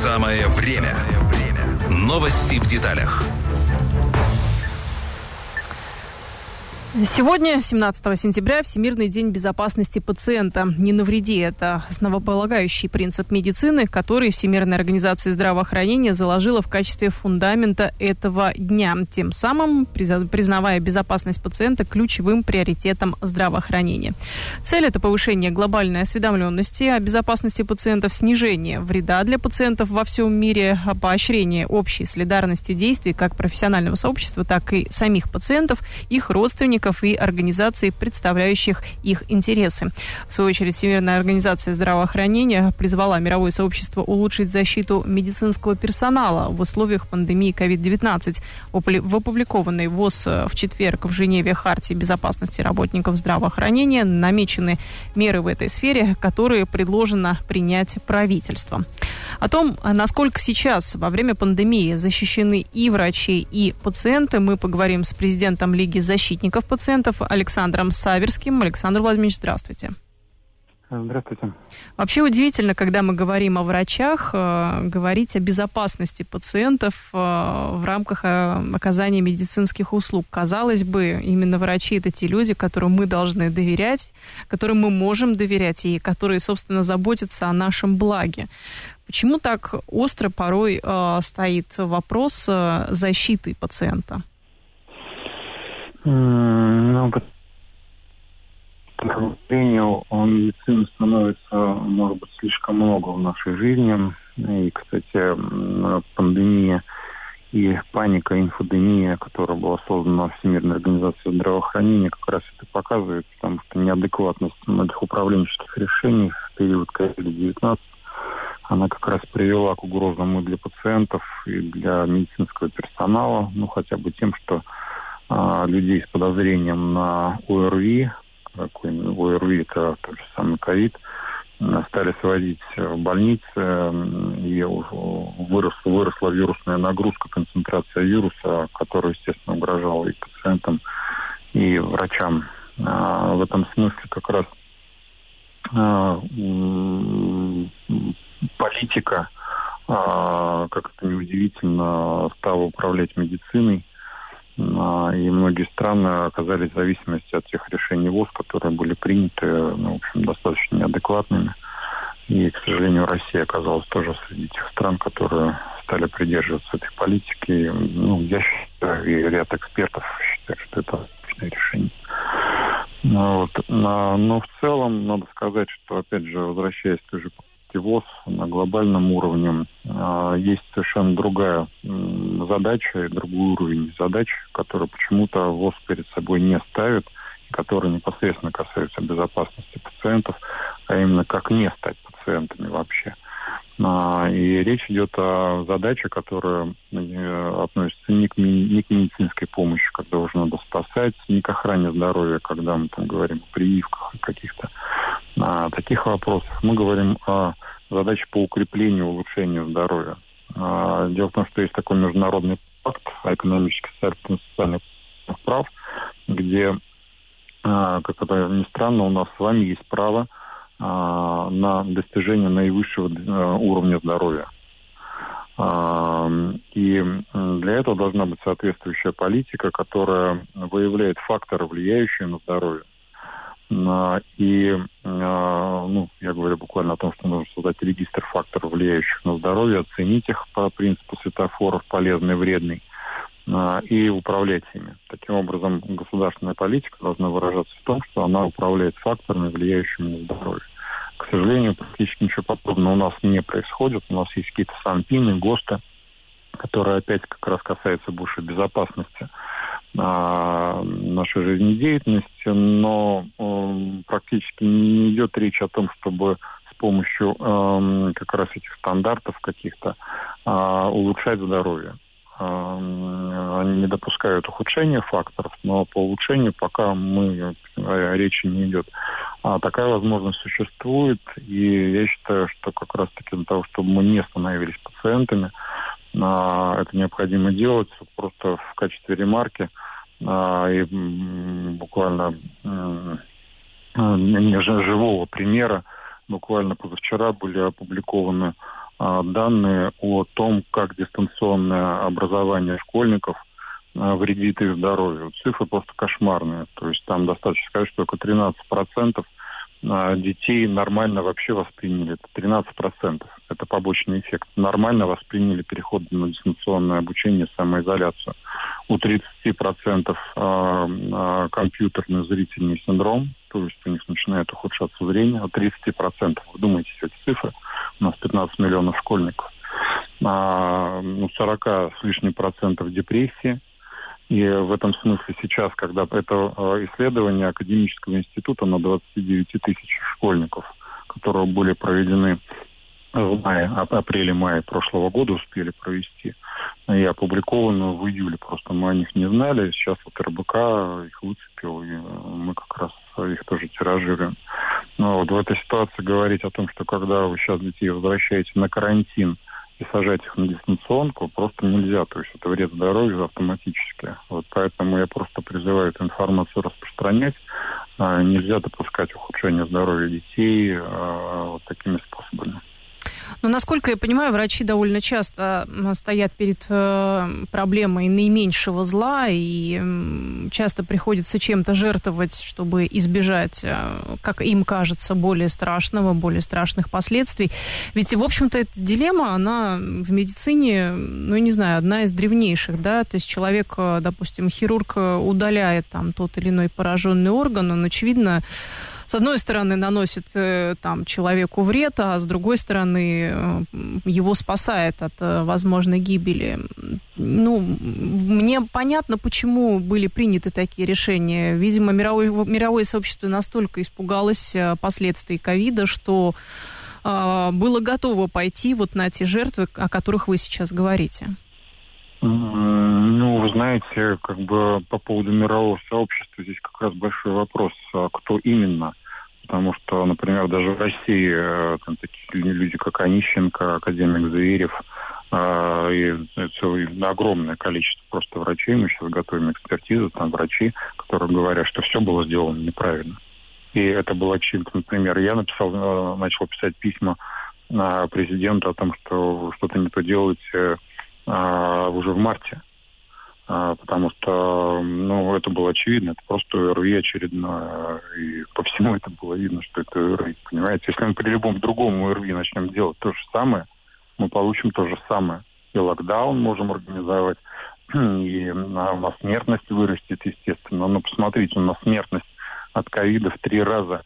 Самое время. Новости в деталях. Сегодня, 17 сентября, Всемирный день безопасности пациента. Не навреди – это основополагающий принцип медицины, который Всемирная организация здравоохранения заложила в качестве фундамента этого дня, тем самым признавая безопасность пациента ключевым приоритетом здравоохранения. Цель – это повышение глобальной осведомленности о безопасности пациентов, снижение вреда для пациентов во всем мире, поощрение общей солидарности действий как профессионального сообщества, так и самих пациентов, их родственников и организаций, представляющих их интересы. В свою очередь, Всемирная организация здравоохранения призвала мировое сообщество улучшить защиту медицинского персонала в условиях пандемии COVID-19. В опубликованной ВОЗ в четверг в Женеве Хартии безопасности работников здравоохранения намечены меры в этой сфере, которые предложено принять правительством. О том, насколько сейчас во время пандемии защищены и врачи, и пациенты, мы поговорим с президентом Лиги защитников пациентов Александром Саверским. Александр Владимирович, здравствуйте. Здравствуйте. Вообще удивительно, когда мы говорим о врачах, говорить о безопасности пациентов в рамках оказания медицинских услуг. Казалось бы, именно врачи – это те люди, которым мы должны доверять, которым мы можем доверять и которые, собственно, заботятся о нашем благе. Почему так остро порой стоит вопрос защиты пациента? К сожалению, медицины становится, может быть, слишком много в нашей жизни. И, кстати, пандемия и паника, инфодемия, которая была создана Всемирной организацией здравоохранения, как раз это показывает, потому что неадекватность многих управленческих решений в период COVID-19, она как раз привела к угрозам и для пациентов, и для медицинского персонала, хотя бы тем, что людей с подозрением на ОРВИ, ОРВИ это тот же самый ковид, стали сводить в больницы, и выросла вирусная нагрузка, концентрация вируса, которая, естественно, угрожала и пациентам, и врачам. В этом смысле как раз политика, как это неудивительно, стала управлять медициной, и многие страны оказались в зависимости от тех решений ВОЗ, которые были приняты, достаточно неадекватными. И, к сожалению, Россия оказалась тоже среди тех стран, которые стали придерживаться этой политики. Я считаю, и ряд экспертов считают, что это отличное решение. Но в целом, надо сказать, что, опять же, возвращаясь к той же ВОЗ на глобальном уровне, есть совершенно другая задача и другой уровень задач, которые почему-то ВОЗ перед собой не ставит, и которые непосредственно касаются безопасности пациентов, а именно как не стать пациентами вообще. И речь идет о задаче, которая относится не к медицинской помощи, когда уже надо спасать, не к охране здоровья, когда мы говорим о прививках и каких-то таких вопросах. Мы говорим о задаче по укреплению и улучшению здоровья. Дело в том, что есть такой международный пакт о экономических и социальных прав, где, как это ни странно, у нас с вами есть право на достижение наивысшего уровня здоровья. И для этого должна быть соответствующая политика, которая выявляет факторы, влияющие на здоровье. И, я говорю буквально о том, что нужно создать регистр факторов, влияющих на здоровье, оценить их по принципу светофоров, полезный, вредный, и управлять ими. Таким образом, государственная политика должна выражаться в том, что она управляет факторами, влияющими на здоровье. К сожалению, практически ничего подобного у нас не происходит. У нас есть какие-то СанПины, ГОСТы, которые опять как раз касаются больше безопасности нашей жизнедеятельности, но практически не идет речь о том, чтобы с помощью как раз этих стандартов каких-то улучшать здоровье. Они не допускают ухудшения факторов, но по улучшению пока речи не идет. Такая возможность существует, и я считаю, что как раз-таки для того, чтобы мы не становились пациентами, это необходимо делать просто в качестве ремарки. И буквально живого примера, буквально позавчера были опубликованы данные о том, как дистанционное образование школьников вредит их здоровью. Цифры просто кошмарные. То есть там достаточно сказать, что только 13% детей нормально вообще восприняли. Это 13%. Это побочный эффект. Нормально восприняли переход на дистанционное обучение, самоизоляцию. У 30% компьютерный зрительный синдром, то есть у них начинает ухудшаться зрение. У 30%, вдумайтесь в эти цифры, у нас 15 миллионов школьников. У 40 с лишним процентов депрессии. И в этом смысле сейчас, когда это исследование Академического института на 29 тысяч школьников, которые были проведены в апреле-мае прошлого года, успели провести, и опубликованы в июле. Просто мы о них не знали. Сейчас вот РБК их выцепил, и мы как раз их тоже тиражируем. Но вот в этой ситуации говорить о том, что когда вы сейчас детей возвращаете на карантин, и сажать их на дистанционку просто нельзя. То есть это вред здоровью автоматически. Вот поэтому я просто призываю эту информацию распространять. Нельзя допускать ухудшение здоровья детей вот такими способами. Но, насколько я понимаю, врачи довольно часто стоят перед проблемой наименьшего зла, и часто приходится чем-то жертвовать, чтобы избежать, как им кажется, более страшных последствий. Ведь, в общем-то, эта дилемма, она в медицине, не знаю, одна из древнейших, да, то есть человек, допустим, хирург удаляет там тот или иной пораженный орган, он, очевидно, с одной стороны, наносит человеку вред, а с другой стороны, его спасает от возможной гибели. Мне понятно, почему были приняты такие решения. Видимо, мировое сообщество настолько испугалось последствий ковида, что было готово пойти вот на те жертвы, о которых вы сейчас говорите. Вы знаете, по поводу мирового сообщества здесь как раз большой вопрос, кто именно. Потому что, например, даже в России такие люди, как Онищенко, академик Зверев, и огромное количество просто врачей. Мы сейчас готовим экспертизу, там врачи, которые говорят, что все было сделано неправильно. И это было очевидно. Например, я начал писать письма президенту о том, что что-то не то делать уже в марте. Потому что, это было очевидно, это просто ОРВИ очередное, и по всему это было видно, что это ОРВИ, понимаете? Если мы при любом другом ОРВИ начнем делать то же самое, мы получим то же самое. И локдаун можем организовать, и у нас смертность вырастет, естественно. Но посмотрите, у нас смертность от ковида в 3 раза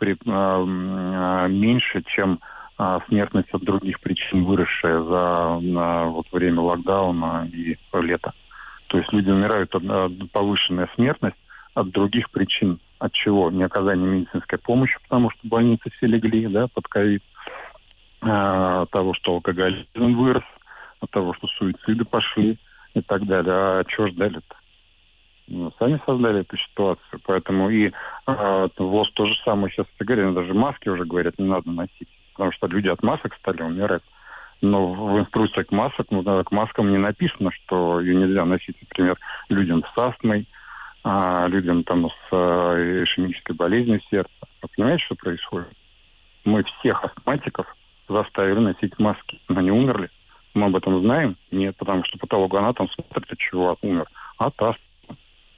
меньше, чем смертность от других причин, выросшая за время локдауна и лета. То есть люди умирают от повышенной смертности от других причин. От чего? Неоказание медицинской помощи, потому что больницы все легли, под ковид. От того, что алкоголизм вырос, от того, что суициды пошли и так далее. А чего ждали-то? Сами создали эту ситуацию. Поэтому и ВОЗ то же самое сейчас говорят. Даже маски уже говорят, не надо носить. Потому что люди от масок стали умирать. Но в инструкциях к маскам не написано, что ее нельзя носить, например, людям с астмой, людям с ишемической болезнью сердца. Вы понимаете, что происходит? Мы всех астматиков заставили носить маски. Но они умерли. Мы об этом знаем? Нет, потому что патологоанатом смотрит, от чего умер. От астмы.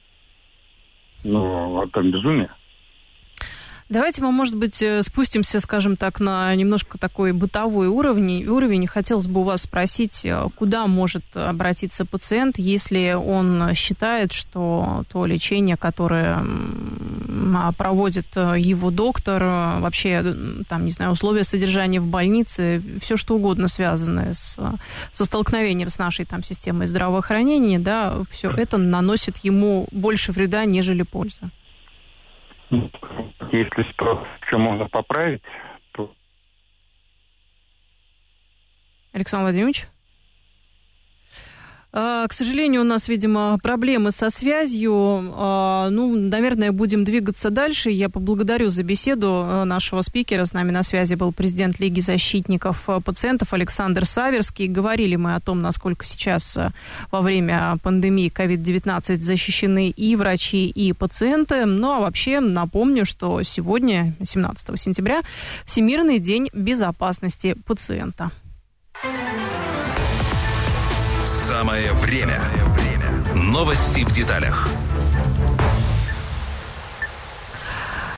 Это безумие. Давайте мы, может быть, спустимся, скажем так, на немножко такой бытовой уровень. Хотелось бы у вас спросить, куда может обратиться пациент, если он считает, что то лечение, которое проводит его доктор, вообще, условия содержания в больнице, все что угодно связанное со столкновением с нашей системой здравоохранения, все это наносит ему больше вреда, нежели пользы. Если что можно поправить, то... Александр Владимирович? К сожалению, у нас, видимо, проблемы со связью. Наверное, будем двигаться дальше. Я поблагодарю за беседу нашего спикера. С нами на связи был президент Лиги защитников пациентов Александр Саверский. Говорили мы о том, насколько сейчас во время пандемии COVID-19 защищены и врачи, и пациенты. А вообще напомню, что сегодня, 17 сентября, Всемирный день безопасности пациента. Самое время. Новости в деталях.